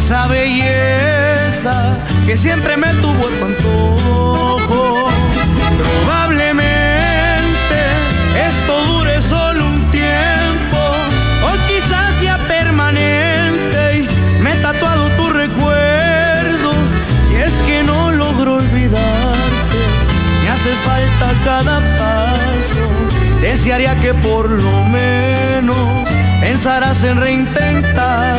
esa belleza que siempre me tuvo a tu antojo. Probablemente esto dure solo un tiempo, o quizás sea permanente y me he tatuado tu recuerdo. Y es que no logro olvidarte, me hace falta cada paso. Desearía que por lo menos pensarás en reintentar